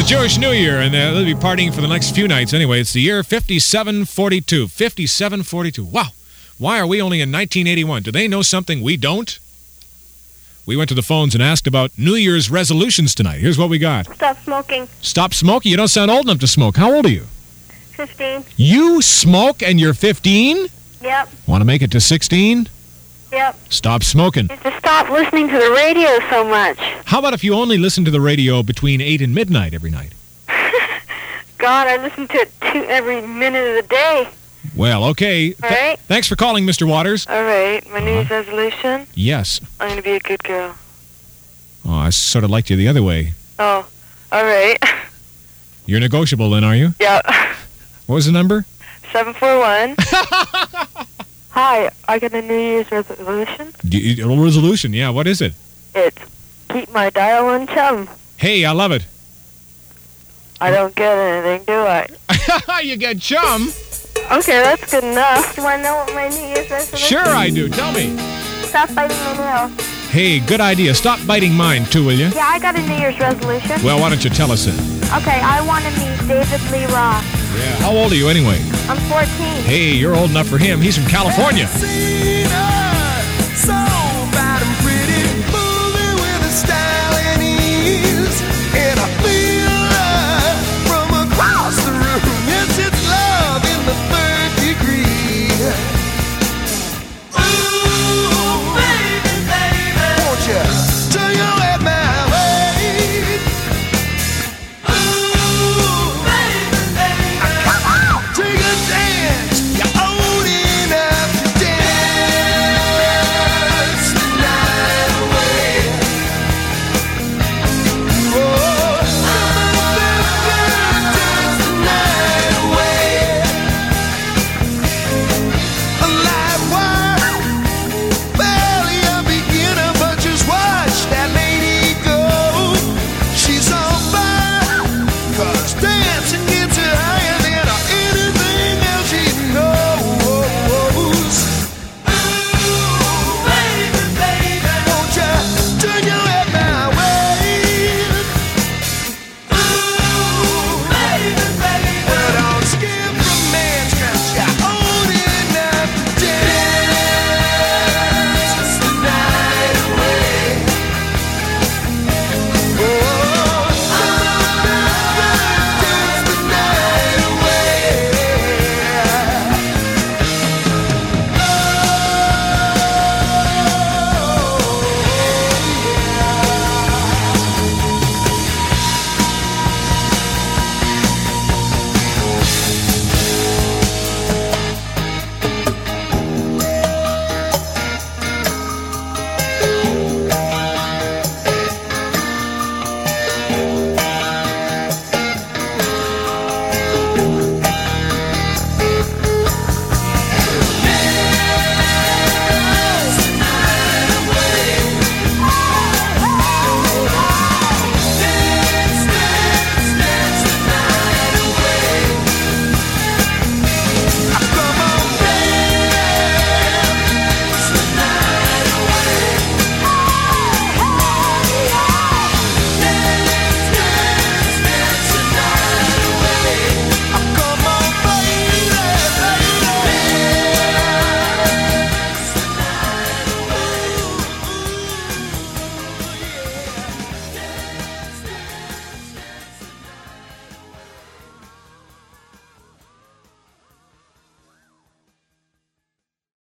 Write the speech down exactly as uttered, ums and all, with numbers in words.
the Jewish New Year, and uh, they'll be partying for the next few nights anyway. It's the year fifty-seven forty-two. fifty-seven forty-two. Wow. Why are we only in nineteen eighty-one? Do they know something we don't? We went to the phones and asked about New Year's resolutions tonight. Here's what we got. Stop smoking. Stop smoking? You don't sound old enough to smoke. How old are you? fifteen. You smoke and you're fifteen? Yep. Want to make it to sixteen? Yep. Stop smoking. Just to stop listening to the radio so much. How about if you only listen to the radio between eight and midnight every night? God, I listen to it two, every minute of the day. Well, okay. Th- All right. Thanks for calling, Mister Waters. All right. My New Year's resolution? Yes. I'm going to be a good girl. Oh, I sort of liked you the other way. Oh, all right. You're negotiable then, are you? Yep. What was the number? seven four one. Hi, I got a New Year's resolution. D- a resolution, yeah. What is it? It's keep my dial on chum. Hey, I love it. I don't get anything, do I? You get chum? Okay, that's good enough. Do you want to know what my New Year's resolution is? Sure I do. Tell me. Stop biting my nails. Hey, good idea. Stop biting mine, too, will you? Yeah, I got a New Year's resolution. Well, why don't you tell us it? Okay, I want to meet David Lee Roth. Yeah. How old are you anyway? I'm fourteen. Hey, you're old enough for him. He's from California. So